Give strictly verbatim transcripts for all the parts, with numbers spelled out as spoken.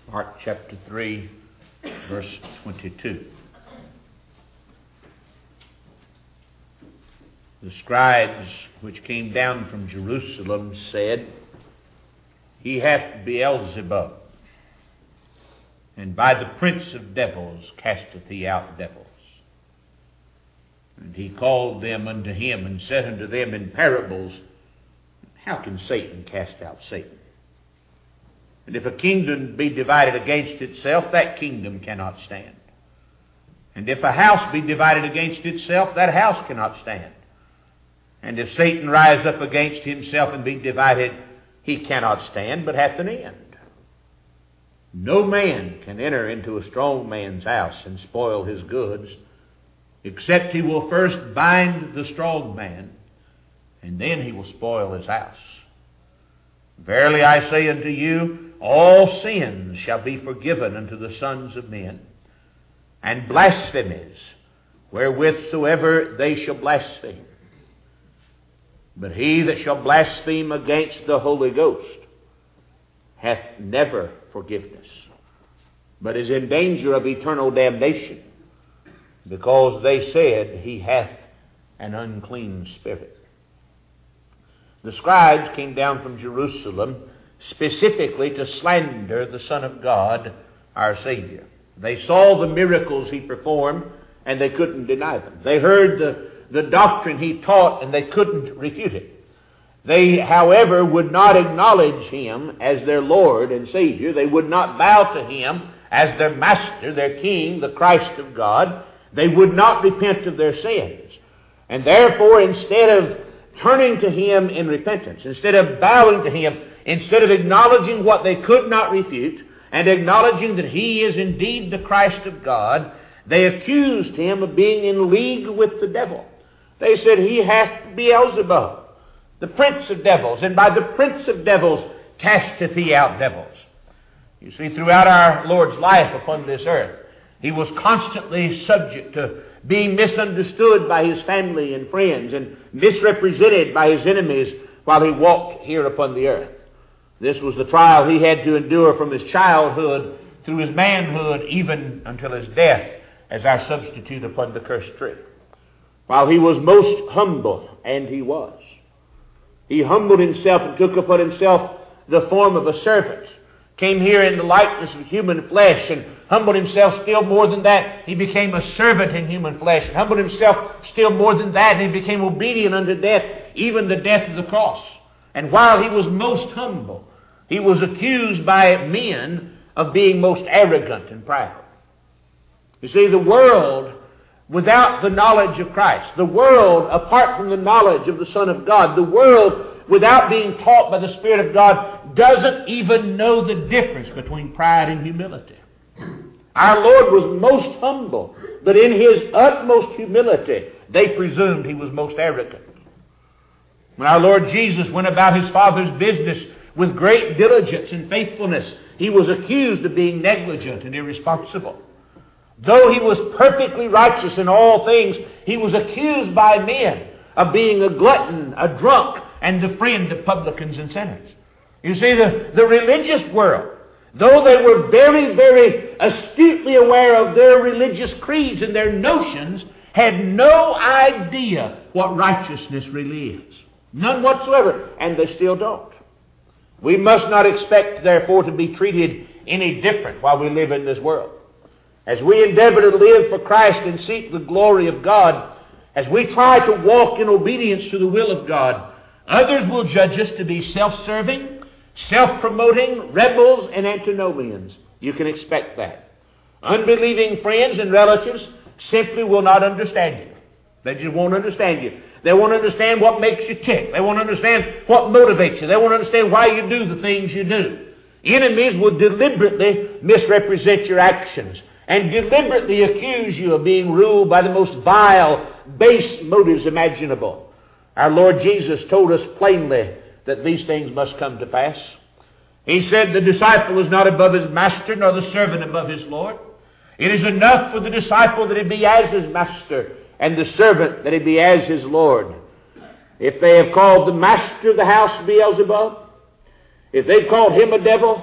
Mark chapter three, verse twenty-two. The scribes which came down from Jerusalem said, He hath Beelzebub, and by the prince of devils casteth he out devils. And he called them unto him, and said unto them in parables, How can Satan cast out Satan? And if a kingdom be divided against itself, that kingdom cannot stand. And if a house be divided against itself, that house cannot stand. And if Satan rise up against himself and be divided, he cannot stand, but hath an end. No man can enter into a strong man's house and spoil his goods, except he will first bind the strong man, and then he will spoil his house. Verily I say unto you, all sins shall be forgiven unto the sons of men, and blasphemies wherewith soever they shall blaspheme. But he that shall blaspheme against the Holy Ghost hath never forgiveness, but is in danger of eternal damnation, because they said he hath an unclean spirit. The scribes came down from Jerusalem specifically to slander the Son of God, our Savior. They saw the miracles he performed, and they couldn't deny them. They heard the, the doctrine he taught, and they couldn't refute it. They, however, would not acknowledge him as their Lord and Savior. They would not bow to him as their Master, their King, the Christ of God. They would not repent of their sins. And therefore, instead of turning to him in repentance, instead of bowing to him, instead of acknowledging what they could not refute, and acknowledging that he is indeed the Christ of God, they accused him of being in league with the devil. They said, He hath Beelzebub, the prince of devils, and by the prince of devils casteth he out devils. You see, throughout our Lord's life upon this earth, he was constantly subject to being misunderstood by his family and friends and misrepresented by his enemies while he walked here upon the earth. This was the trial he had to endure from his childhood through his manhood, even until his death as our substitute upon the cursed tree. While he was most humble, and he was, he humbled himself and took upon himself the form of a servant, came here in the likeness of human flesh, and humbled himself still more than that. He became a servant in human flesh, and humbled himself still more than that, and he became obedient unto death, even the death of the cross. And while he was most humble, he was accused by men of being most arrogant and proud. You see, the world, without the knowledge of Christ, the world apart from the knowledge of the Son of God, the world without being taught by the Spirit of God, doesn't even know the difference between pride and humility. Our Lord was most humble, but in his utmost humility, they presumed he was most arrogant. When our Lord Jesus went about his Father's business with great diligence and faithfulness, he was accused of being negligent and irresponsible. Though he was perfectly righteous in all things, he was accused by men of being a glutton, a drunk, and the friend of publicans and sinners. You see, the, the religious world, though they were very, very astutely aware of their religious creeds and their notions, had no idea what righteousness really is. None whatsoever, and they still don't. We must not expect, therefore, to be treated any different while we live in this world. As we endeavor to live for Christ and seek the glory of God, as we try to walk in obedience to the will of God, others will judge us to be self-serving, self-promoting, rebels, and antinomians. You can expect that. Unbelieving friends and relatives simply will not understand you. They just won't understand you. They won't understand what makes you tick. They won't understand what motivates you. They won't understand why you do the things you do. Enemies will deliberately misrepresent your actions and deliberately accuse you of being ruled by the most vile, base motives imaginable. Our Lord Jesus told us plainly that these things must come to pass. He said the disciple is not above his master, nor the servant above his Lord. It is enough for the disciple that he be as his master, and the servant that he be as his Lord. If they have called the master of the house Beelzebub, if they've called him a devil,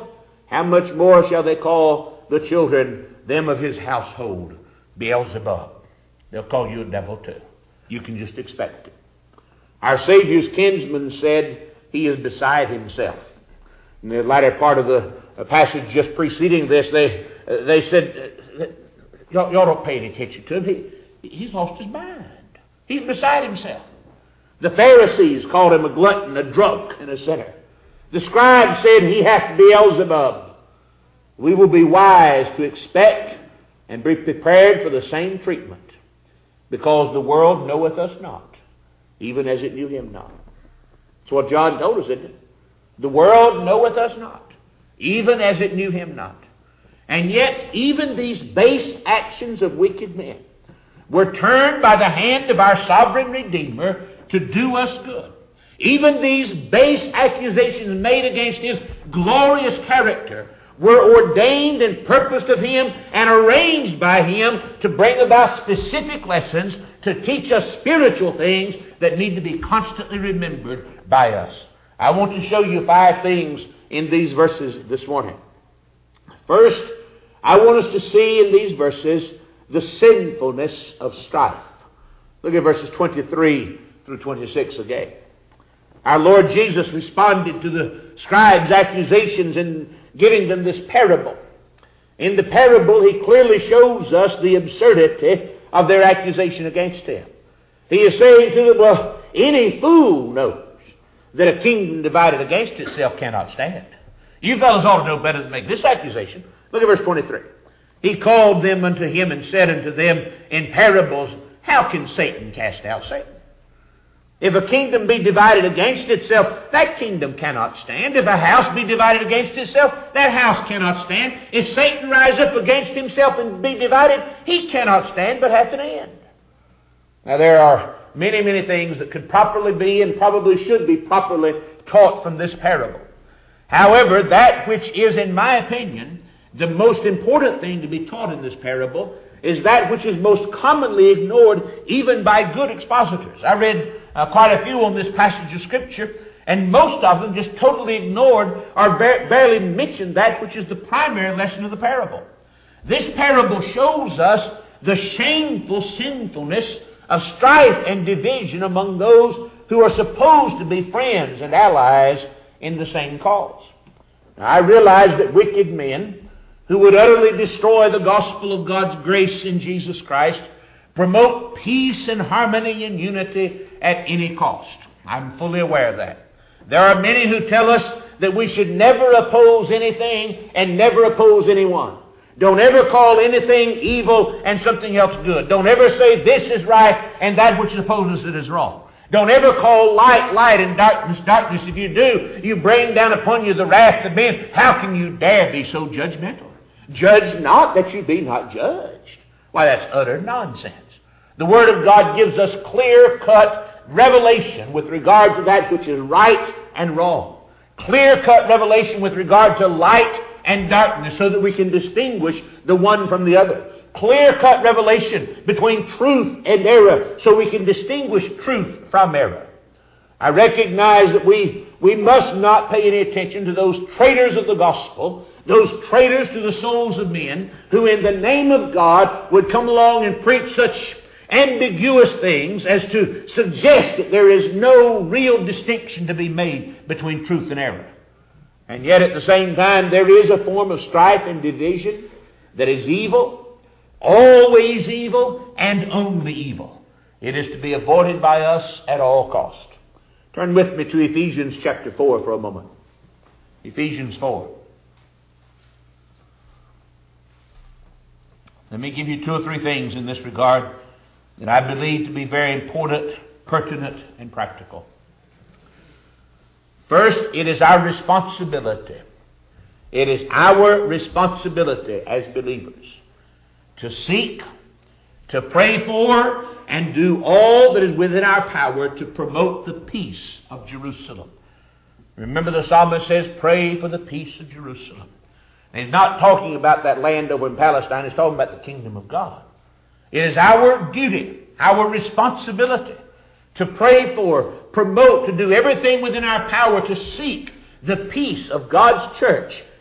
how much more shall they call the children, them of his household, Beelzebub? They'll call you a devil too. You can just expect it. Our Savior's kinsman said he is beside himself. In the latter part of the passage just preceding this, they they said, y'all, y'all don't pay any attention to him. He, he's lost his mind. He's beside himself. The Pharisees called him a glutton, a drunk, and a sinner. The scribes said he hath Beelzebub. We will be wise to expect and be prepared for the same treatment, because the world knoweth us not, even as it knew him not. That's what John told us, isn't it? The world knoweth us not, even as it knew him not. And yet, even these base actions of wicked men were turned by the hand of our sovereign Redeemer to do us good. Even these base accusations made against his glorious character were ordained and purposed of him and arranged by him to bring about specific lessons to teach us spiritual things that need to be constantly remembered by us. I want to show you five things in these verses this morning. First, I want us to see in these verses the sinfulness of strife. Look at verses twenty-three through twenty-six again. Our Lord Jesus responded to the scribes' accusations in giving them this parable. In the parable, he clearly shows us the absurdity of their accusation against him. He is saying to them, well, any fool knows that a kingdom divided against itself cannot stand. You fellows ought to know better than make this accusation. Look at verse twenty-three. He called them unto him and said unto them in parables, how can Satan cast out Satan? If a kingdom be divided against itself, that kingdom cannot stand. If a house be divided against itself, that house cannot stand. If Satan rise up against himself and be divided, he cannot stand, but hath an end. Now there are many, many things that could properly be and probably should be properly taught from this parable. However, that which is, in my opinion, the most important thing to be taught in this parable is that which is most commonly ignored even by good expositors. I read uh, quite a few on this passage of Scripture, and most of them just totally ignored or bar- barely mentioned that which is the primary lesson of the parable. This parable shows us the shameful sinfulness of strife and division among those who are supposed to be friends and allies in the same cause. Now, I realize that wicked men who would utterly destroy the gospel of God's grace in Jesus Christ promote peace and harmony and unity at any cost. I'm fully aware of that. There are many who tell us that we should never oppose anything and never oppose anyone. Don't ever call anything evil and something else good. Don't ever say this is right and that which opposes it is wrong. Don't ever call light, light, and darkness, darkness. If you do, you bring down upon you the wrath of men. How can you dare be so judgmental? Judge not that you be not judged. Why, that's utter nonsense. The Word of God gives us clear-cut revelation with regard to that which is right and wrong. Clear-cut revelation with regard to light and darkness so that we can distinguish the one from the other. Clear-cut revelation between truth and error so we can distinguish truth from error. I recognize that we, we must not pay any attention to those traitors of the gospel, those traitors to the souls of men who in the name of God would come along and preach such ambiguous things as to suggest that there is no real distinction to be made between truth and error. And yet at the same time there is a form of strife and division that is evil, always evil, and only evil. It is to be avoided by us at all cost. Turn with me to Ephesians chapter four for a moment. Ephesians four. Let me give you two or three things in this regard that I believe to be very important, pertinent, and practical. First, it is our responsibility. It is our responsibility as believers to seek, to pray for, and do all that is within our power to promote the peace of Jerusalem. Remember, the psalmist says, pray for the peace of Jerusalem. And he's not talking about that land over in Palestine. He's talking about the kingdom of God. It is our duty, our responsibility to pray for, promote, to do everything within our power to seek the peace of God's church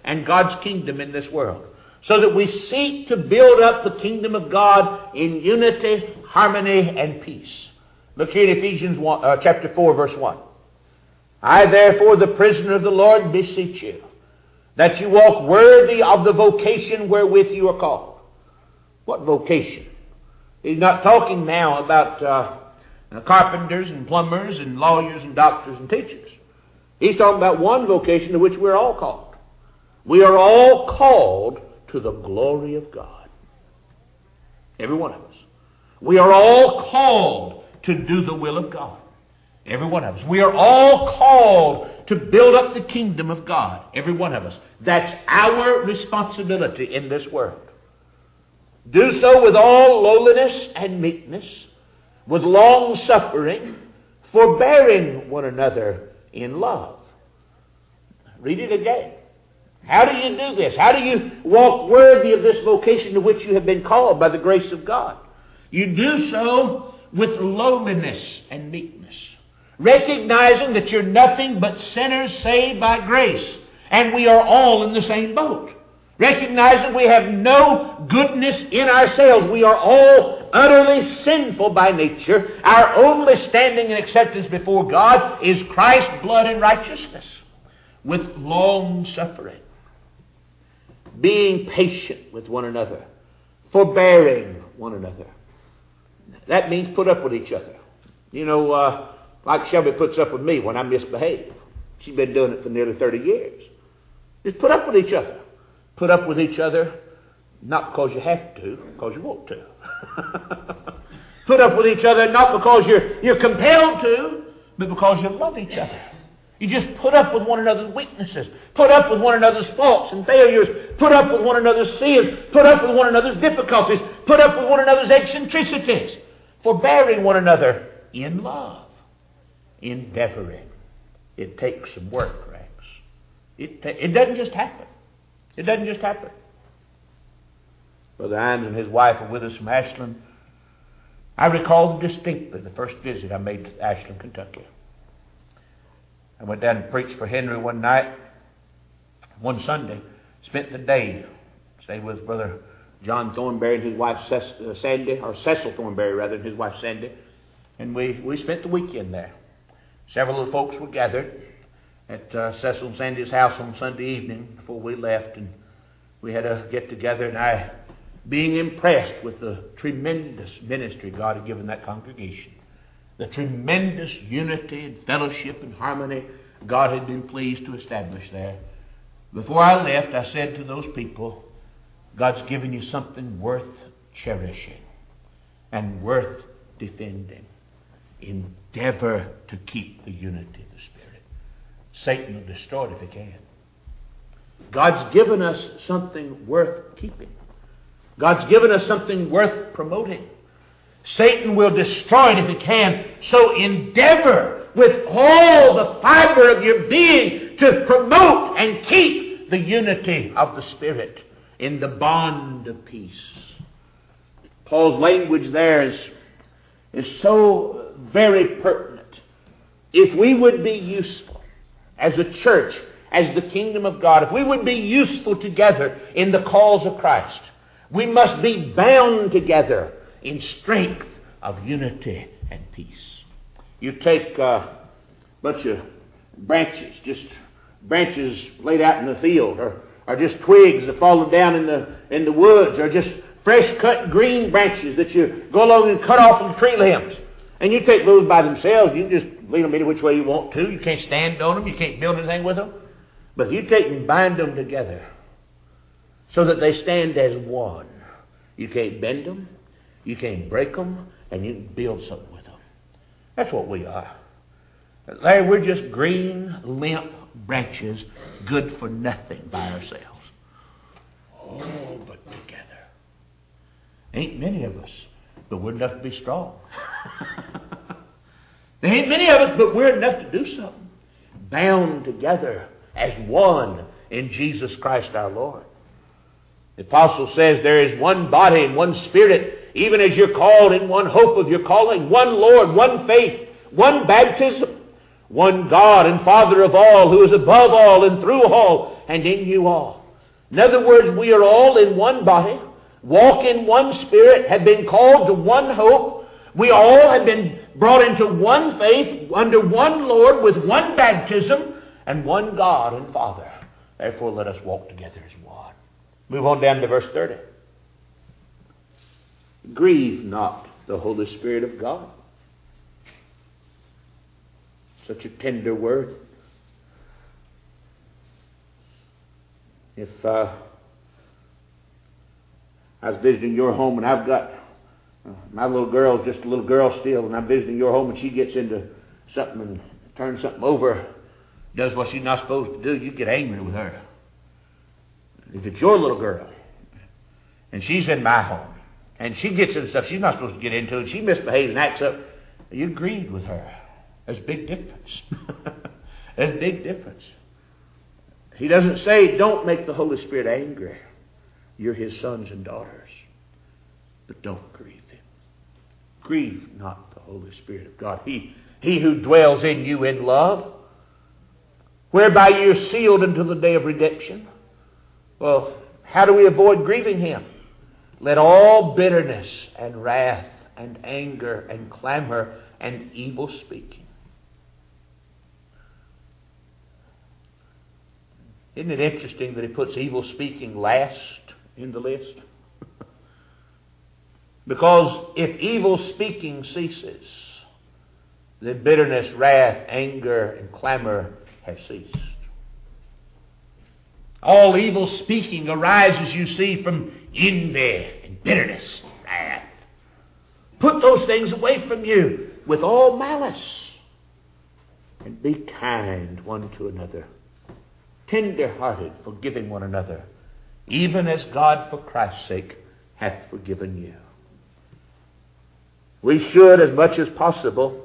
and God's kingdom in this world, so that we seek to build up the kingdom of God in unity, harmony, and peace. Look here in Ephesians one, uh, chapter four, verse one. I, therefore, the prisoner of the Lord, beseech you, that you walk worthy of the vocation wherewith you are called. What vocation? He's not talking now about uh, carpenters and plumbers and lawyers and doctors and teachers. He's talking about one vocation to which we're all called. We are all called to the glory of God. Every one of us. We are all called to do the will of God. Every one of us. We are all called to build up the kingdom of God. Every one of us. That's our responsibility in this world. Do so with all lowliness and meekness, with long suffering, forbearing one another in love. Read it again. How do you do this? How do you walk worthy of this vocation to which you have been called by the grace of God? You do so with lowliness and meekness, recognizing that you're nothing but sinners saved by grace, and we are all in the same boat. Recognizing we have no goodness in ourselves. We are all utterly sinful by nature. Our only standing and acceptance before God is Christ's blood and righteousness, with long suffering, being patient with one another, forbearing one another. That means put up with each other. You know, uh, like Shelby puts up with me when I misbehave. She's been doing it for nearly thirty years. Just put up with each other. Put up with each other, not because you have to, because you want to. Put up with each other, not because you're, you're compelled to, but because you love each other. You just put up with one another's weaknesses. Put up with one another's faults and failures. Put up with one another's sins. Put up with one another's difficulties. Put up with one another's eccentricities. Forbearing one another in love. Endeavoring. It takes some work, Rex. It, ta- it doesn't just happen. It doesn't just happen. Brother Hines and his wife are with us from Ashland. I recall distinctly the first visit I made to Ashland, Kentucky. I went down and preached for Henry one night, one Sunday. Spent the day, stayed with Brother John Thornberry and his wife Ces- uh, Sandy, or Cecil Thornberry rather, and his wife Sandy. And we, we spent the weekend there. Several of the folks were gathered at uh, Cecil and Sandy's house on Sunday evening before we left, and we had a get-together, and I, being impressed with the tremendous ministry God had given that congregation, the tremendous unity and fellowship and harmony God had been pleased to establish there, before I left, I said to those people, God's given you something worth cherishing and worth defending. Endeavor to keep the unity of the Spirit. Satan will destroy it if he can. God's given us something worth keeping. God's given us something worth promoting. Satan will destroy it if he can. So endeavor with all the fiber of your being to promote and keep the unity of the Spirit in the bond of peace. Paul's language there is, is so very pertinent. If we would be useful as a church, as the kingdom of God, if we would be useful together in the cause of Christ, we must be bound together in strength of unity and peace. You take a bunch of branches, just branches laid out in the field, or, or just twigs that fallen down in the in the woods, or just fresh cut green branches that you go along and cut off from the tree limbs. And you take those by themselves, you can just lead them any which way you want to. You can't stand on them. You can't build anything with them. But if you take and bind them together so that they stand as one, you can't bend them, you can't break them, and you can build something with them. That's what we are. Larry, we're just green, limp branches, good for nothing by ourselves. Oh, but together. Ain't many of us, but we're enough to be strong. There ain't many of us, but we're enough to do something. Bound together as one in Jesus Christ our Lord. The apostle says there is one body and one Spirit, even as you're called in one hope of your calling, one Lord, one faith, one baptism, one God and Father of all, who is above all and through all and in you all. In other words, we are all in one body, walk in one Spirit, have been called to one hope. We all have been brought into one faith, under one Lord, with one baptism, and one God and Father. Therefore, let us walk together as one. Move on down to verse thirty. Grieve not the Holy Spirit of God. Such a tender word. If uh, I was visiting your home and I've got uh, my little girl's just a little girl still, and I'm visiting your home and she gets into something and turns something over, does what she's not supposed to do, you get angry with her. If it's your little girl and she's in my home and she gets into stuff she's not supposed to get into and she misbehaves and acts up, you grieve with her. There's a big difference. There's a big difference. He doesn't say, don't make the Holy Spirit angry. You're His sons and daughters. But don't grieve Him. Grieve not the Holy Spirit of God. He, he who dwells in you in love, whereby you're sealed until the day of redemption. Well, how do we avoid grieving Him? Let all bitterness and wrath and anger and clamor and evil speaking. Isn't it interesting that he puts evil speaking last in the list? Because if evil speaking ceases, then bitterness, wrath, anger, and clamor have ceased. All evil speaking arises, you see, from envy and bitterness and wrath. Put those things away from you with all malice, and be kind one to another, tender-hearted, forgiving one another, even as God for Christ's sake hath forgiven you. We should, as much as possible,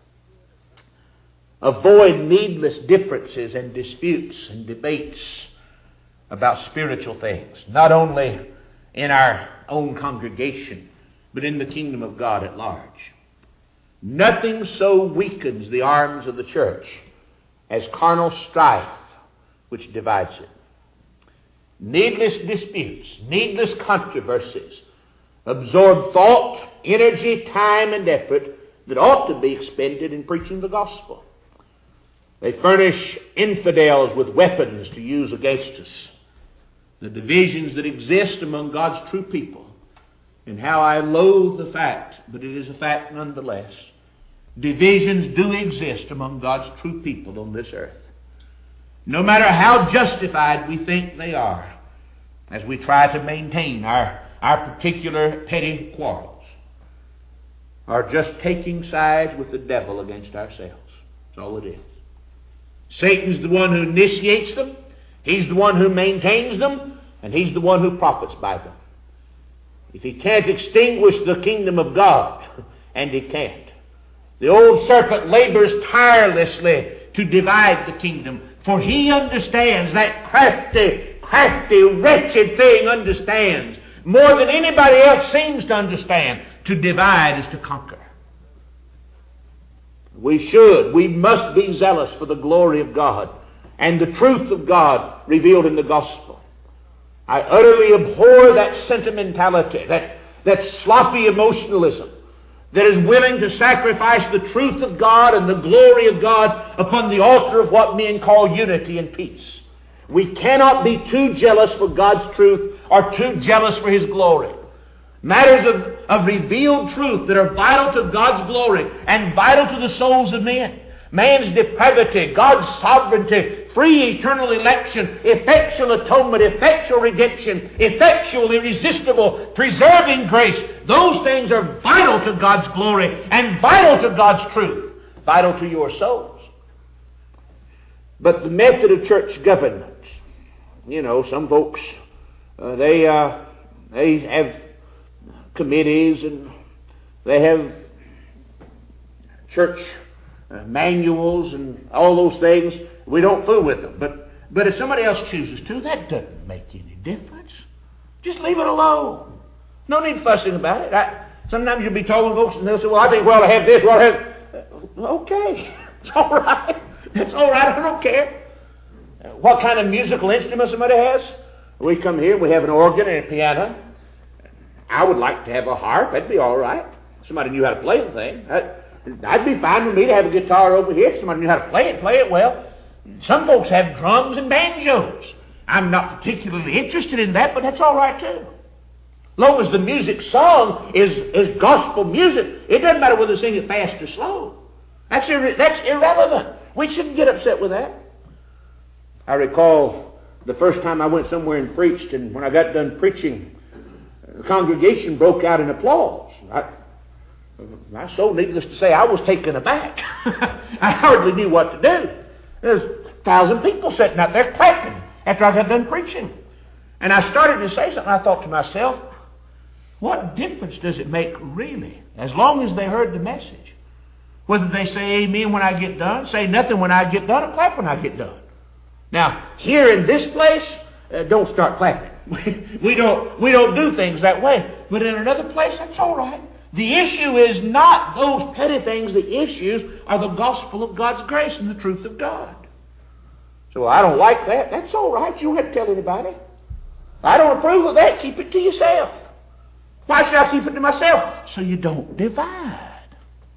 avoid needless differences and disputes and debates about spiritual things, not only in our own congregation, but in the kingdom of God at large. Nothing so weakens the arms of the church as carnal strife, which divides it. Needless disputes, needless controversies absorb thought, energy, time, and effort that ought to be expended in preaching the gospel. They furnish infidels with weapons to use against us. The divisions that exist among God's true people, and how I loathe the fact, but it is a fact nonetheless, divisions do exist among God's true people on this earth. No matter how justified we think they are, as we try to maintain our, our particular petty quarrels, are just taking sides with the devil against ourselves. That's all it is. Satan's the one who initiates them, he's the one who maintains them, and he's the one who profits by them. If he can't extinguish the kingdom of God, and he can't, the old serpent labors tirelessly to divide the kingdom, for he understands, that crafty, crafty, wretched thing understands, more than anybody else seems to understand, to divide is to conquer. We should, we must be zealous for the glory of God and the truth of God revealed in the gospel. I utterly abhor that sentimentality, that, that sloppy emotionalism that is willing to sacrifice the truth of God and the glory of God upon the altar of what men call unity and peace. We cannot be too jealous for God's truth or too jealous for His glory. Matters of, of revealed truth that are vital to God's glory and vital to the souls of men. Man's depravity, God's sovereignty, free eternal election, effectual atonement, effectual redemption, effectual, irresistible, preserving grace. Those things are vital to God's glory and vital to God's truth, vital to your souls. But the method of church government, you know, some folks, uh, they uh, they have committees and they have church uh, manuals and all those things. We don't fool with them. But but if somebody else chooses to, that doesn't make any difference. Just leave it alone. No need fussing about it. I, sometimes you'll be talking to folks and they'll say, well, I think we ought to have this, we ought to have... Okay, It's all right. It's all right. I don't care. Uh, what kind of musical instrument somebody has? We come here, we have an organ and a piano. I would like to have a harp. That'd be all right. Somebody knew how to play the thing. That, that'd be fine with me to have a guitar over here. If somebody knew how to play it, play it well. Some folks have drums and banjos. I'm not particularly interested in that, but that's all right too. Long as the music sung is, is gospel music, it doesn't matter whether they sing it fast or slow. That's, ir- that's irrelevant. We shouldn't get upset with that. I recall the first time I went somewhere and preached, and when I got done preaching, the congregation broke out in applause. I, my soul, needless to say, I was taken aback. I hardly knew what to do. There's a thousand people sitting out there clapping after I got done preaching. And I started to say something. I thought to myself, what difference does it make really, as long as they heard the message? Whether they say amen when I get done, say nothing when I get done, or clap when I get done. Now, here in this place, uh, don't start clapping. we don't we don't do things that way. But in another place, that's all right. The issue is not those petty things. The issues are the gospel of God's grace and the truth of God. So well, I don't like that. That's all right. You don't have to tell anybody. I don't approve of that. Keep it to yourself. Why should I keep it to myself? So you don't divide.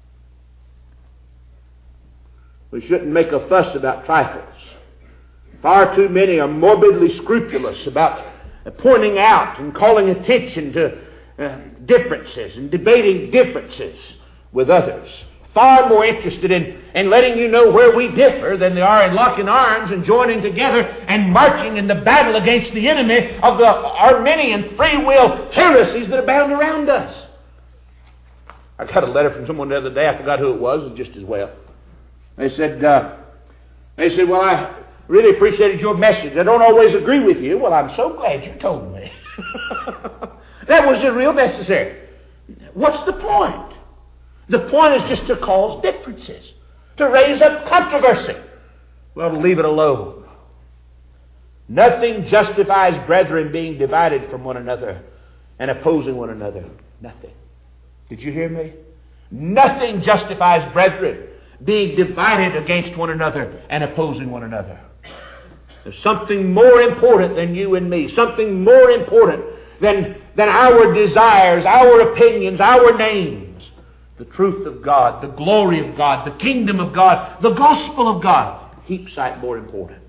We shouldn't make a fuss about trifles. Far too many are morbidly scrupulous about pointing out and calling attention to uh, differences and debating differences with others. Far more interested in, in letting you know where we differ than they are in locking arms and joining together and marching in the battle against the enemy of the Arminian free will heresies that abound around us. I got a letter from someone the other day. I forgot who it was. It was just as well. They said, uh, they said, well, I really appreciated your message. I don't always agree with you. Well, I'm so glad you told me. That was real necessary. What's the point? The point is just to cause differences, to raise up controversy. Well, to leave it alone. Nothing justifies brethren being divided from one another and opposing one another. Nothing. Did you hear me? Nothing justifies brethren being divided against one another and opposing one another. There's something more important than you and me, something more important than, than our desires, our opinions, our names. The truth of God, the glory of God, the kingdom of God, the gospel of God. Heap sight more important.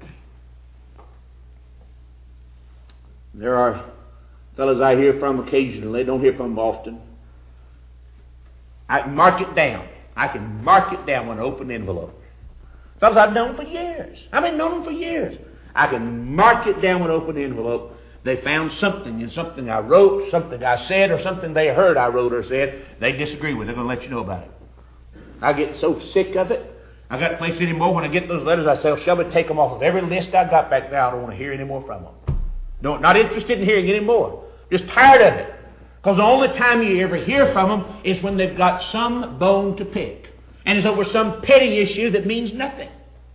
There are fellows I hear from occasionally, don't hear from them often. I can mark it down. I can mark it down with an open envelope. Fellows I've known for years. I've been known them for years. I can mark it down with an open envelope. They found something in something I wrote, something I said, or something they heard I wrote or said they disagree with. They're going to let you know about it. I get so sick of it. I got a place anymore. When I get those letters, I say, oh, shall we take them off of every list I got back there? I don't want to hear any more from them. No, not interested in hearing any more. Just tired of it. Because the only time you ever hear from them is when they've got some bone to pick. And it's over some petty issue that means nothing.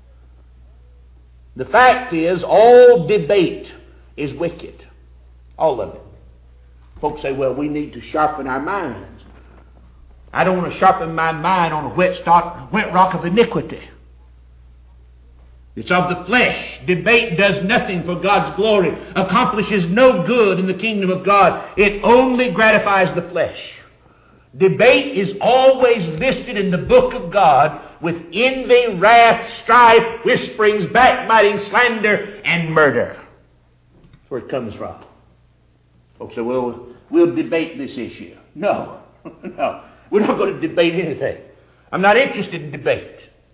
The fact is, all debate is wicked. All of it. Folks say, well, we need to sharpen our minds. I don't want to sharpen my mind on a wet, stock, wet rock of iniquity. It's of the flesh. Debate does nothing for God's glory, accomplishes no good in the kingdom of God. It only gratifies the flesh. Debate is always listed in the book of God with envy, wrath, strife, whisperings, backbiting, slander, and murder. That's where it comes from. Folks say, well, we'll debate this issue. No, no. We're not going to debate anything. I'm not interested in debate.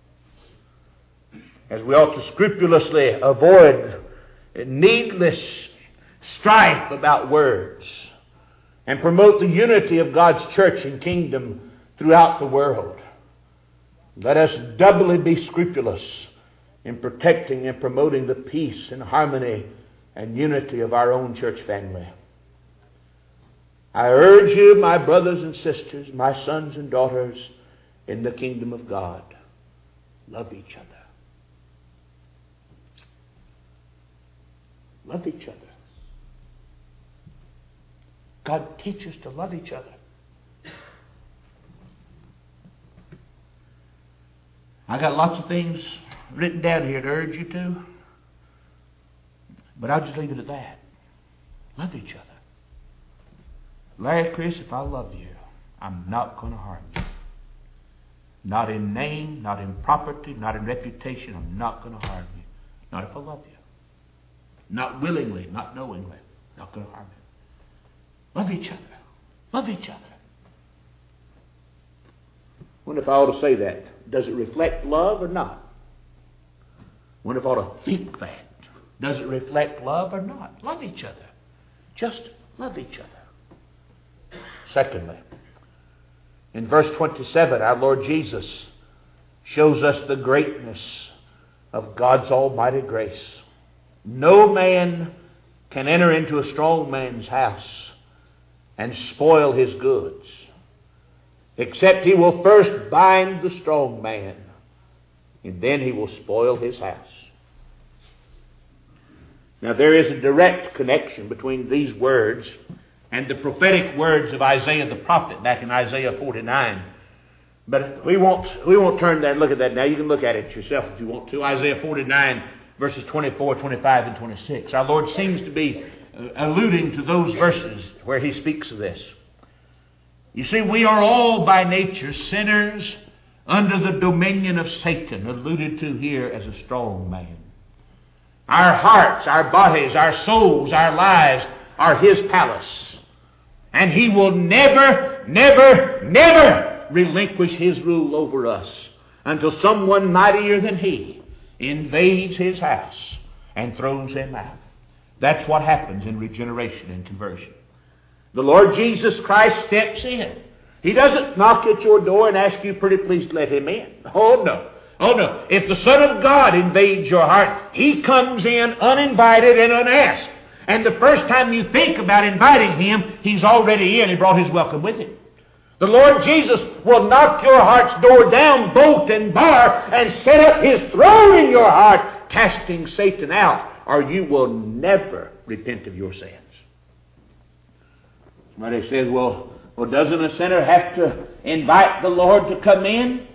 As we ought to scrupulously avoid needless strife about words and promote the unity of God's church and kingdom throughout the world. Let us doubly be scrupulous in protecting and promoting the peace and harmony and unity of our own church family. I urge you, my brothers and sisters, my sons and daughters in the kingdom of God, love each other. Love each other. God teaches us to love each other. I got lots of things written down here to urge you to, but I'll just leave it at that. Love each other. Larry, Chris, if I love you, I'm not going to harm you. Not in name, not in property, not in reputation. I'm not going to harm you. Not if I love you. Not willingly, not knowingly. Not going to harm you. Love each other. Love each other. I wonder if I ought to say that. Does it reflect love or not? I wonder if I ought to think that. Does it reflect love or not? Love each other. Just love each other. Secondly, in verse twenty-seven, our Lord Jesus shows us the greatness of God's almighty grace. No man can enter into a strong man's house and spoil his goods, except he will first bind the strong man, and then he will spoil his house. Now there is a direct connection between these words and the prophetic words of Isaiah the prophet back in Isaiah forty-nine. But we won't, we won't turn there and look at that now. You can look at it yourself if you want to. Isaiah forty-nine, verses twenty-four, twenty-five, and twenty-six. Our Lord seems to be alluding to those verses where He speaks of this. You see, we are all by nature sinners under the dominion of Satan, alluded to here as a strong man. Our hearts, our bodies, our souls, our lives are His palace. And He will never, never, never relinquish His rule over us until someone mightier than He invades His house and throws Him out. That's what happens in regeneration and conversion. The Lord Jesus Christ steps in. He doesn't knock at your door and ask you, pretty please let Him in. Oh no. Oh no. If the Son of God invades your heart, He comes in uninvited and unasked. And the first time you think about inviting Him, He's already in. He brought His welcome with Him. The Lord Jesus will knock your heart's door down, bolt and bar, and set up His throne in your heart, casting Satan out, or you will never repent of your sins. Somebody says, well, well, doesn't a sinner have to invite the Lord to come in?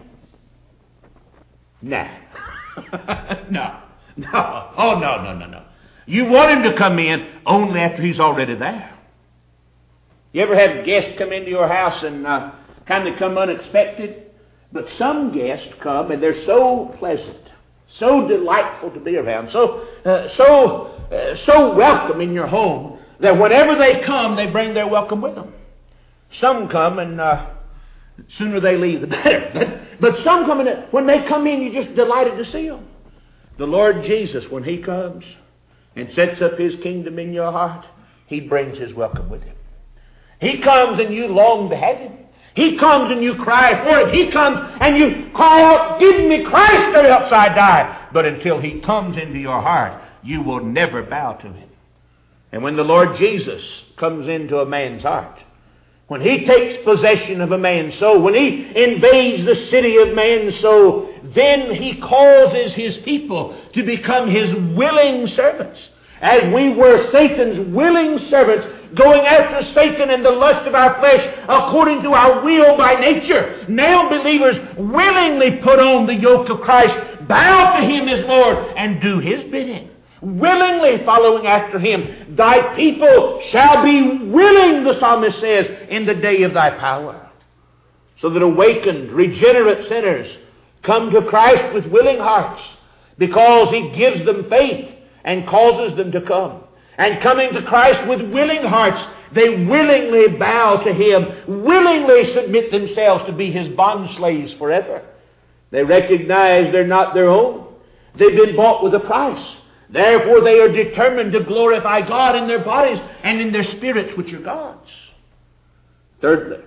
Nah. no. No. Oh, no, no, no, no. You want Him to come in only after He's already there. You ever have guests come into your house and uh, kind of come unexpected? But some guests come and they're so pleasant, so delightful to be around, so uh, so uh, so welcome in your home that whenever they come, they bring their welcome with them. Some come and uh, sooner they leave, the better. But, but some come and when they come in, you're just delighted to see them. The Lord Jesus, when He comes and sets up His kingdom in your heart, He brings His welcome with Him. He comes and you long to have Him. He comes and you cry for Him. He comes and you cry out, give me Christ or else I die. But until He comes into your heart, you will never bow to Him. And when the Lord Jesus comes into a man's heart, when He takes possession of a man's soul, when He invades the city of man's soul, then He causes His people to become His willing servants. As we were Satan's willing servants, going after Satan and the lust of our flesh according to our will by nature. Now believers willingly put on the yoke of Christ, bow to Him as Lord, and do His bidding. Willingly following after Him. Thy people shall be willing, the psalmist says, in the day of Thy power. So that awakened, regenerate sinners come to Christ with willing hearts because He gives them faith and causes them to come. And coming to Christ with willing hearts, they willingly bow to Him, willingly submit themselves to be His bondslaves forever. They recognize they're not their own. They've been bought with a price. Therefore they are determined to glorify God in their bodies and in their spirits, which are God's. Thirdly,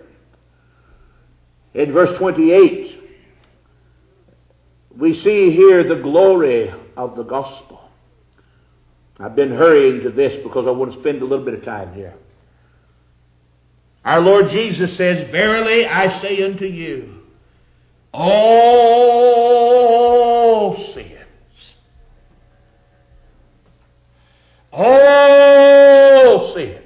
in verse twenty-eight, we see here the glory of the gospel. I've been hurrying to this because I want to spend a little bit of time here. Our Lord Jesus says, verily I say unto you, all sins, all sins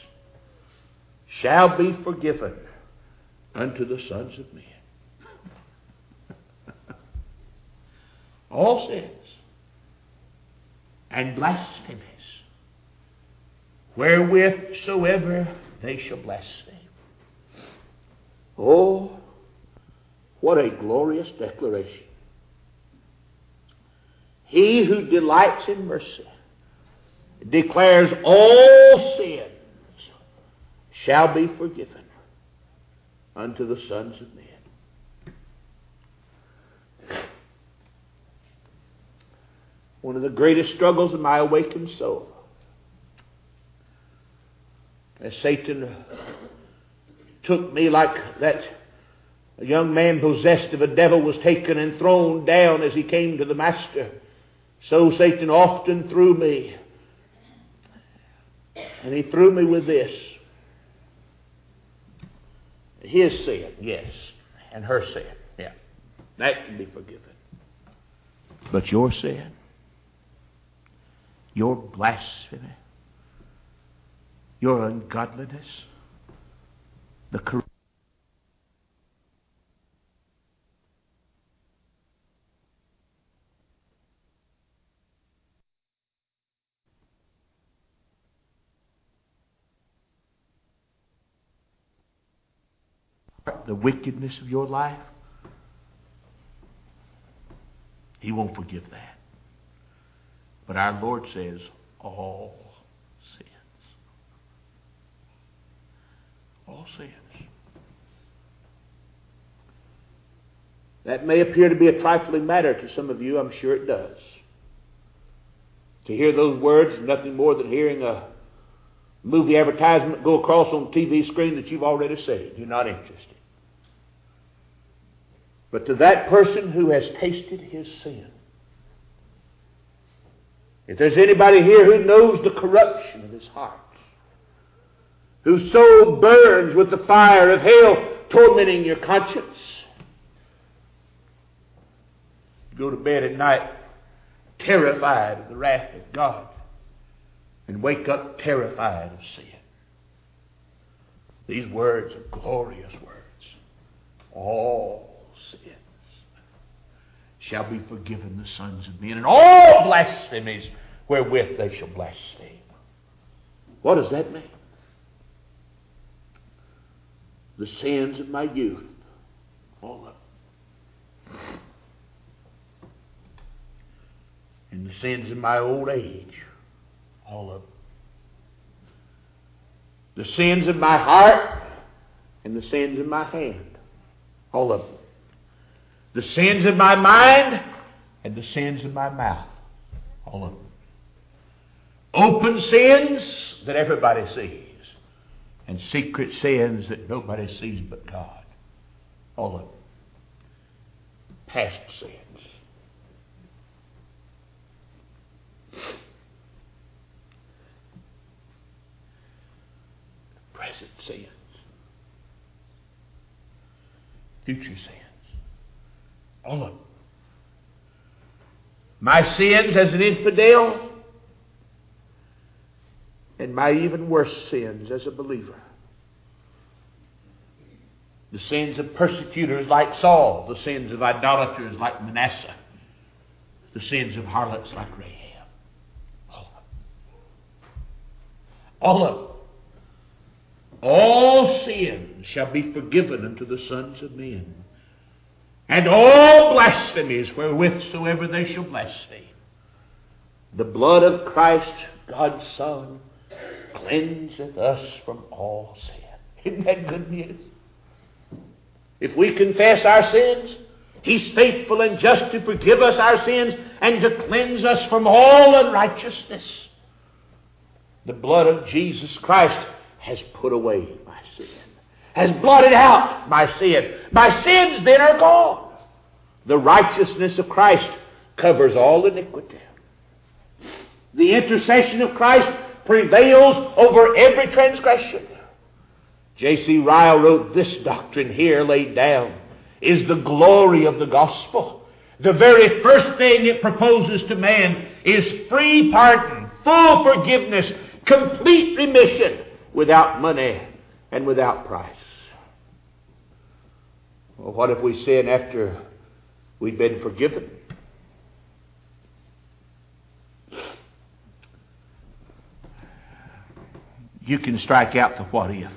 shall be forgiven unto the sons of men. all sins, and blasphemies, wherewith soever they shall blaspheme. Oh, what a glorious declaration. He who delights in mercy declares all sins shall be forgiven unto the sons of men. One of the greatest struggles of my awakened soul, as Satan took me like that young man possessed of a devil was taken and thrown down as he came to the Master, so Satan often threw me. And he threw me with this. His sin, yes, and her sin, yeah, that can be forgiven. But your sin, your blasphemy, your ungodliness, the corruption, the wickedness of your life, He won't forgive that. But our Lord says, all sins. All sins. That may appear to be a trifling matter to some of you. I'm sure it does. To hear those words, nothing more than hearing a movie advertisement go across on the T V screen that you've already seen. You're not interested. But to that person who has tasted his sin, if there's anybody here who knows the corruption of his heart, whose soul burns with the fire of hell tormenting your conscience, go to bed at night terrified of the wrath of God and wake up terrified of sin. These words are glorious words. All sins shall be forgiven the sons of men, and all blasphemies wherewith they shall blaspheme. What does that mean? The sins of my youth, all of them. And the sins of my old age, all of them. The sins of my heart and the sins of my hand, all of them. The sins of my mind and the sins of my mouth, all of them. Open sins that everybody sees, and secret sins that nobody sees but God, all of them. Past sins. Present sins. Future sins. All of them. My sins as an infidel, and my even worse sins as a believer. The sins of persecutors like Saul, the sins of idolaters like Manasseh, the sins of harlots like Rahab. All of them. All of them. All sins shall be forgiven unto the sons of men, and all blasphemies wherewithsoever they shall blaspheme. The blood of Christ, God's Son, cleanseth us from all sin. Isn't that good news? If we confess our sins, He's faithful and just to forgive us our sins and to cleanse us from all unrighteousness. The blood of Jesus Christ has put away my sin, has blotted out my sin. My sins then are gone. The righteousness of Christ covers all iniquity. The intercession of Christ prevails over every transgression. J C Ryle wrote, this doctrine here laid down is the glory of the gospel. The very first thing it proposes to man is free pardon, full forgiveness, complete remission, without money and without price. Well, what if we sin after we've been forgiven? you can strike out the what if.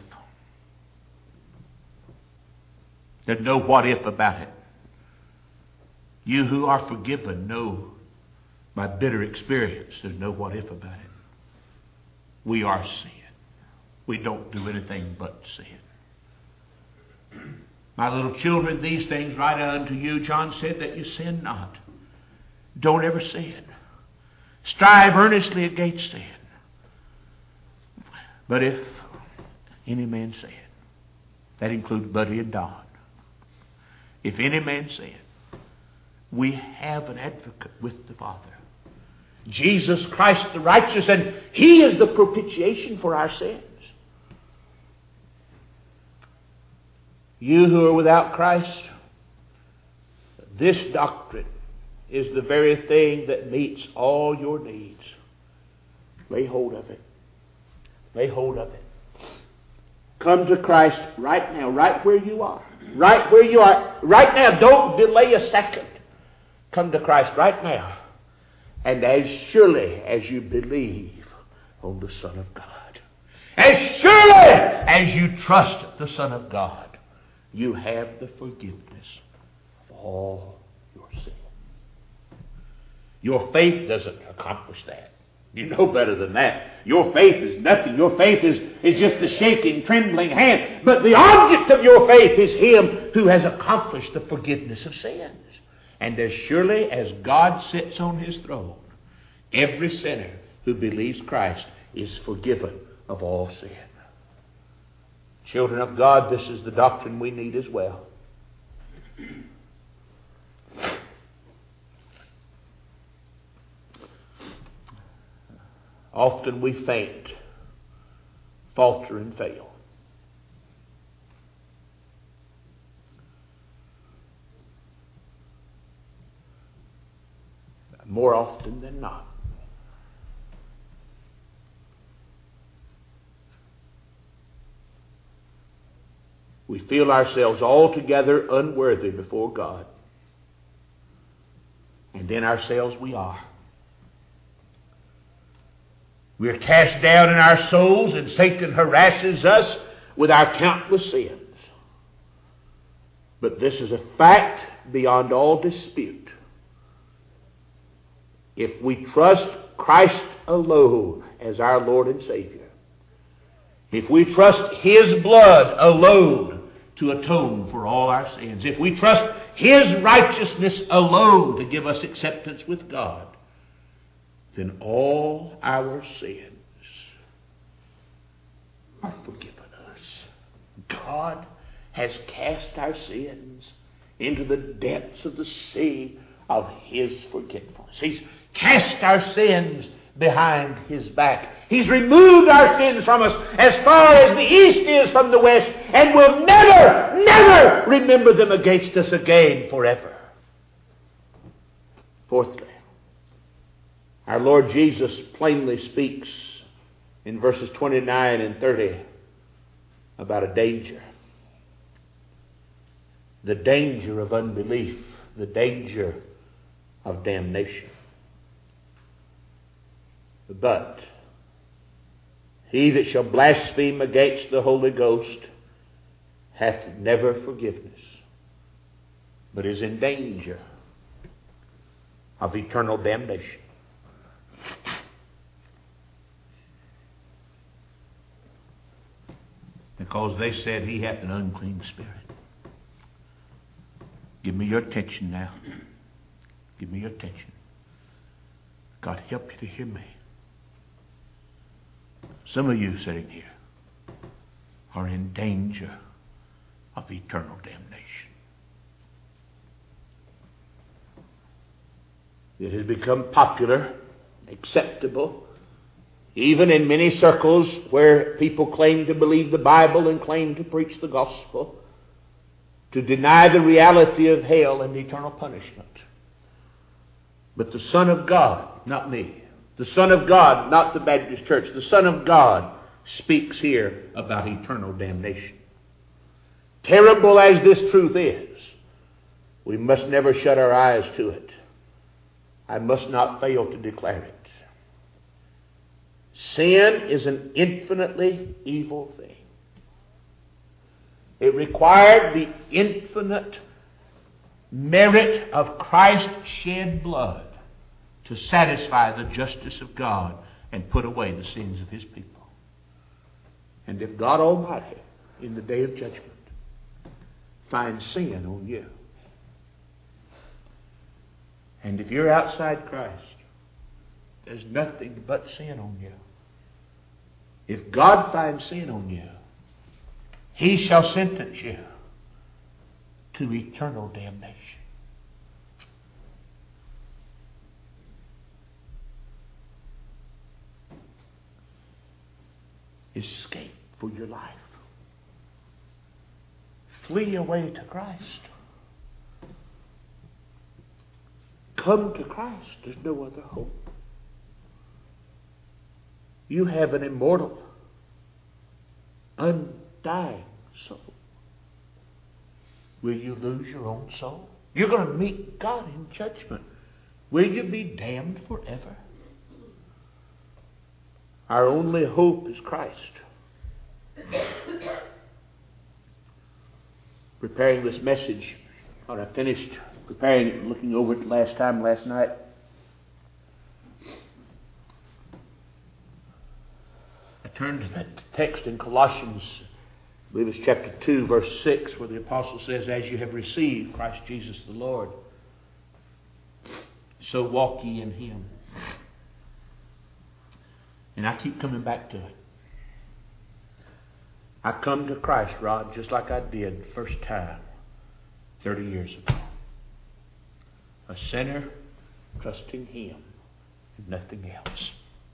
There's no what if about it. You who are forgiven know by bitter experience there's no what if about it. We are sin. We don't do anything but sin. My little children, these things write unto you, John said, that you sin not. Don't ever sin. Strive earnestly against sin. But if any man sin, that includes Buddy and Don. If any man sin, we have an advocate with the Father, Jesus Christ the righteous, and He is the propitiation for our sins. You who are without Christ, this doctrine is the very thing that meets all your needs. Lay hold of it. Lay hold of it. Come to Christ right now, right where you are. Right where you are. Right now. Don't delay a second. Come to Christ right now. And as surely as you believe on the Son of God, as surely as you trust the Son of God, you have the forgiveness of all your sin. Your faith doesn't accomplish that. You know better than that. Your faith is nothing. Your faith is, is just a shaking, trembling hand. But the object of your faith is Him who has accomplished the forgiveness of sins. And as surely as God sits on His throne, every sinner who believes Christ is forgiven of all sin. Children of God, this is the doctrine we need as well. Often we faint, falter, and fail. More often than not. We feel ourselves altogether unworthy before God. And in ourselves we are. We are cast down in our souls, and Satan harasses us with our countless sins. But this is a fact beyond all dispute. If we trust Christ alone as our Lord and Savior, if we trust His blood alone to atone for all our sins, if we trust His righteousness alone to give us acceptance with God, then all our sins are forgiven us. God has cast our sins into the depths of the sea of His forgetfulness. He's cast our sins behind His back. He's removed our sins from us as far as the east is from the west, and will never, never remember them against us again forever. Fourthly, our Lord Jesus plainly speaks in verses twenty-nine and thirty about a danger. The danger of unbelief, the danger of damnation. But he that shall blaspheme against the Holy Ghost hath never forgiveness, but is in danger of eternal damnation. Because they said he hath an unclean spirit. Give me your attention now. Give me your attention. God help you to hear me. Some of you sitting here are in danger of eternal damnation. It has become popular, acceptable, even in many circles where people claim to believe the Bible and claim to preach the gospel, to deny the reality of hell and eternal punishment. But the Son of God, not me, the Son of God, not the Baptist Church, the Son of God speaks here about eternal damnation. Terrible as this truth is, we must never shut our eyes to it. I must not fail to declare it. Sin is an infinitely evil thing. It required the infinite merit of Christ's shed blood to satisfy the justice of God and put away the sins of His people. And if God Almighty, in the day of judgment, finds sin on you, and if you're outside Christ, there's nothing but sin on you. If God finds sin on you, He shall sentence you to eternal damnation. Escape for your life. Flee away to Christ. Come to Christ. There's no other hope. You have an immortal, undying soul. Will you lose your own soul? You're going to meet God in judgment. Will you be damned forever? Our only hope is Christ. Preparing this message, when I finished preparing it, looking over it last time last night, I turned to that text in Colossians, I believe it's chapter two, verse six, where the apostle says, "As you have received Christ Jesus the Lord, so walk ye in Him." And I keep coming back to it. I come to Christ, Rod, just like I did the first time thirty years ago. A sinner trusting Him and nothing else.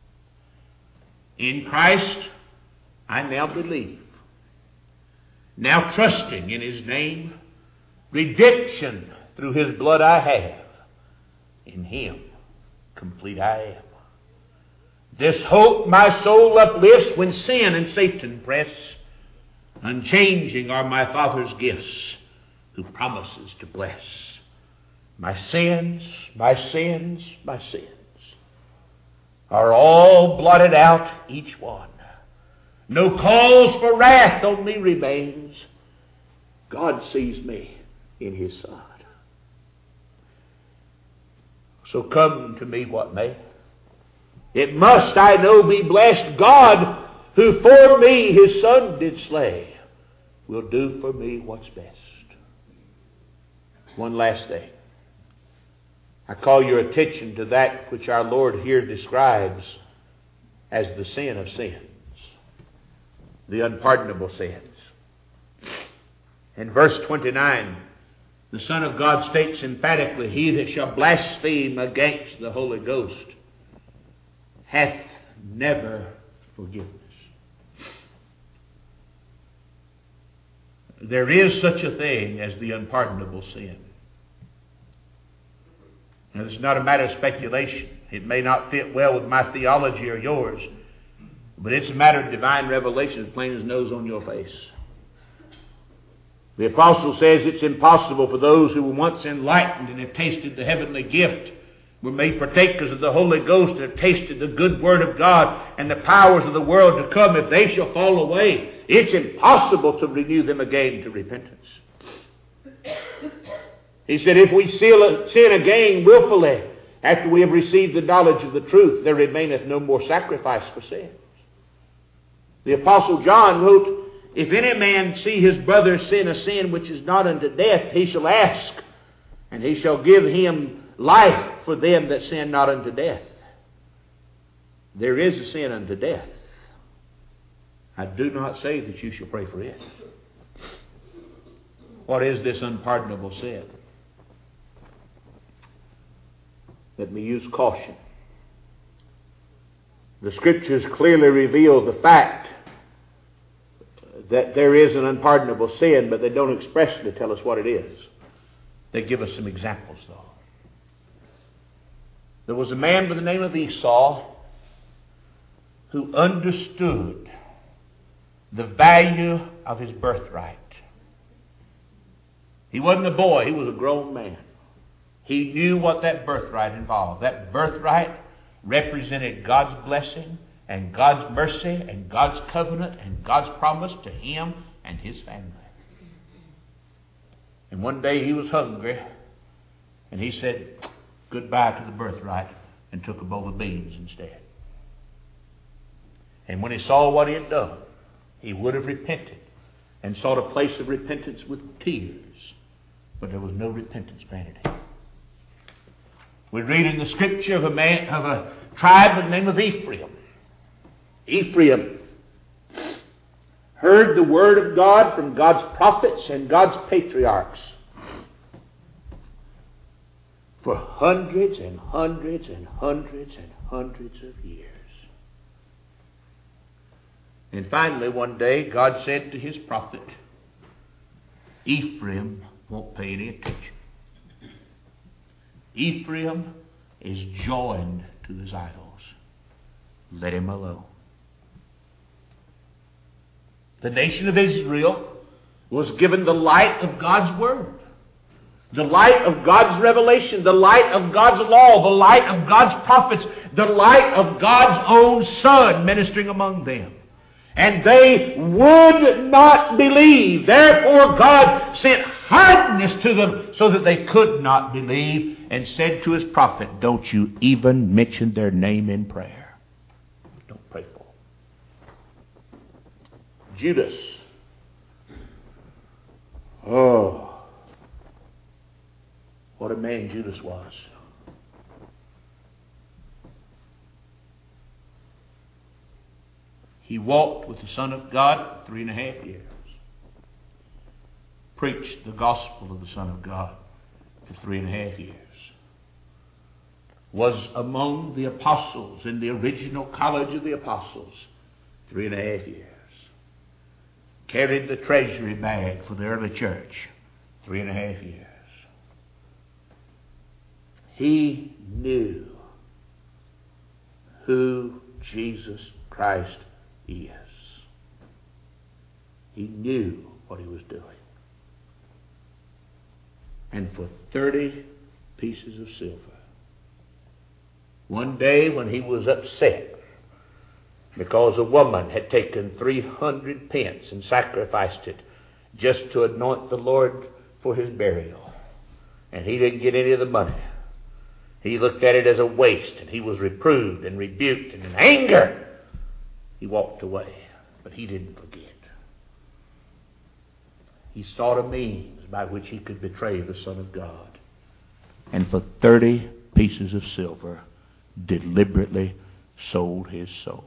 In Christ, I now believe. Now trusting in His name, redemption through His blood I have. In Him, complete I am. This hope my soul uplifts when sin and Satan press. Unchanging are my Father's gifts, who promises to bless. My sins, my sins, my sins are all blotted out, each one. No cause for wrath on me remains. God sees me in His Son. So come to me what may. It must, I know, be blessed. God, who for me His Son did slay, will do for me what's best. One last thing. I call your attention to that which our Lord here describes as the sin of sins, the unpardonable sins. In verse twenty-nine, the Son of God states emphatically, "He that shall blaspheme against the Holy Ghost hath never forgiveness." There is such a thing as the unpardonable sin. Now, this is not a matter of speculation. It may not fit well with my theology or yours, but it's a matter of divine revelation, as plain as nose on your face. The apostle says it's impossible for those who were once enlightened and have tasted the heavenly gift, were made partakers of the Holy Ghost, and have tasted the good word of God and the powers of the world to come, if they shall fall away, it's impossible to renew them again to repentance. He said, if we sin again willfully after we have received the knowledge of the truth, there remaineth no more sacrifice for sins. The Apostle John wrote, if any man see his brother sin a sin which is not unto death, he shall ask, and he shall give him life for them that sin not unto death. There is a sin unto death. I do not say that you shall pray for it. What is this unpardonable sin? Let me use caution. The Scriptures clearly reveal the fact that there is an unpardonable sin, but they don't expressly tell us what it is. They give us some examples, though. There was a man by the name of Esau who understood the value of his birthright. He wasn't a boy, he was a grown man. He knew what that birthright involved. That birthright represented God's blessing and God's mercy and God's covenant and God's promise to him and his family. And one day he was hungry, and he said goodbye to the birthright and took a bowl of beans instead. And when he saw what he had done, he would have repented and sought a place of repentance with tears, but there was no repentance granted him. We read in the Scripture of a man of a tribe by the name of Ephraim. Ephraim heard the word of God from God's prophets and God's patriarchs for hundreds and hundreds and hundreds and hundreds of years. And finally, one day, God said to his prophet, Ephraim won't pay any attention. Ephraim is joined to his idols. Let him alone. The nation of Israel was given the light of God's Word, the light of God's revelation, the light of God's law, the light of God's prophets, the light of God's own Son ministering among them. And they would not believe. Therefore God sent hardness to them so that they could not believe, and said to his prophet, don't you even mention their name in prayer. Don't pray for them. Judas. Oh, what a man Judas was. He walked with the Son of God for three and a half years. Preached the gospel of the Son of God for three and a half years. Was among the apostles in the original college of the apostles three and a half years. Carried the treasury bag for the early church three and a half years. He knew who Jesus Christ is. He knew what he was doing. And for thirty pieces of silver, one day when he was upset because a woman had taken three hundred pence and sacrificed it just to anoint the Lord for his burial, and he didn't get any of the money, he looked at it as a waste, and he was reproved and rebuked, and in anger he walked away. But he didn't forget. He sought a means by which he could betray the Son of God, and for thirty pieces of silver deliberately sold his soul.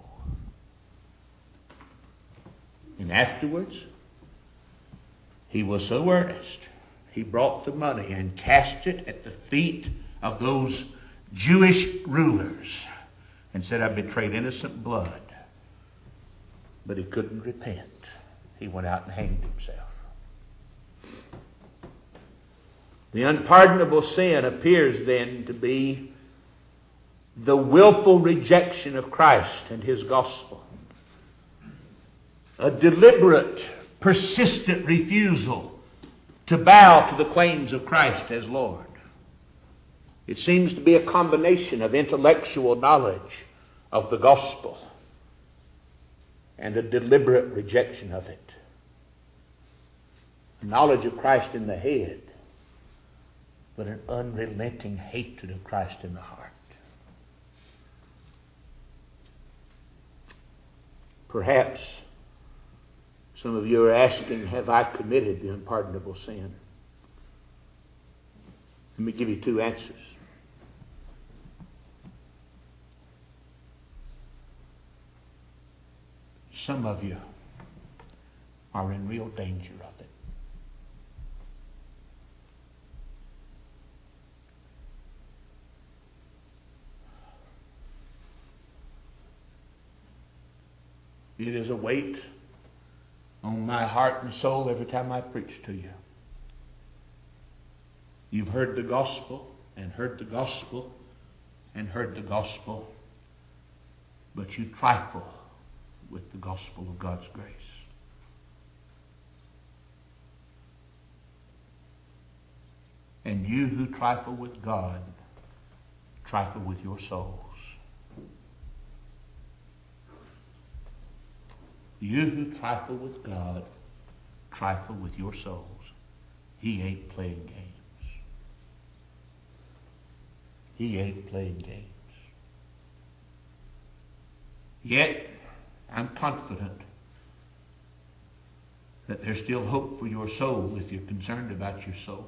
And afterwards, he was so earnest, he brought the money and cast it at the feet of those Jewish rulers and said, I betrayed innocent blood. But he couldn't repent. He went out and hanged himself. The unpardonable sin appears then to be the willful rejection of Christ and his gospel. A deliberate, persistent refusal to bow to the claims of Christ as Lord. It seems to be a combination of intellectual knowledge of the gospel and a deliberate rejection of it. Knowledge of Christ in the head, but an unrelenting hatred of Christ in the heart. Perhaps some of you are asking, have I committed the unpardonable sin? Let me give you two answers. Some of you are in real danger of it. It is a weight on my heart and soul every time I preach to you. You've heard the gospel and heard the gospel and heard the gospel, but you trifle with the gospel of God's grace. And you who trifle with God, trifle with your souls. You who trifle with God, trifle with your souls. He ain't playing games. He ain't playing games. Yet, I'm confident that there's still hope for your soul if you're concerned about your soul.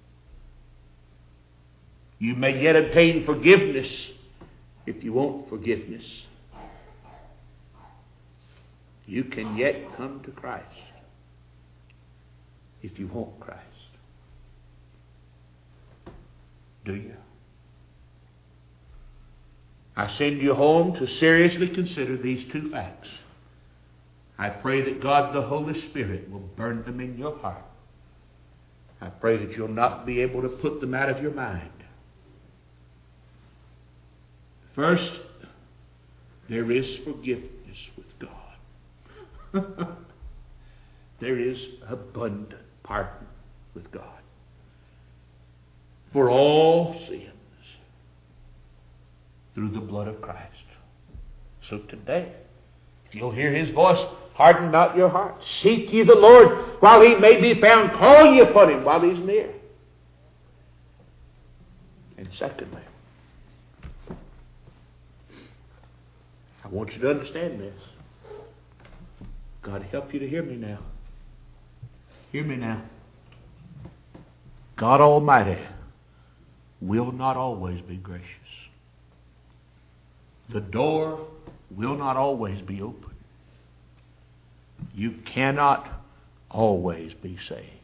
You may yet obtain forgiveness if you want forgiveness. You can yet come to Christ if you want Christ. Do you? I send you home to seriously consider these two facts. I pray that God the Holy Spirit will burn them in your heart. I pray that you'll not be able to put them out of your mind. First, there is forgiveness with God. There is abundant pardon with God for all sins through the blood of Christ. So today, if you'll hear His voice, harden not your heart. Seek ye the Lord while He may be found. Call ye upon Him while He's near. And secondly, I want you to understand this. God help you to hear me now. Hear me now. God Almighty will not always be gracious. The door will not always be open. You cannot always be saved.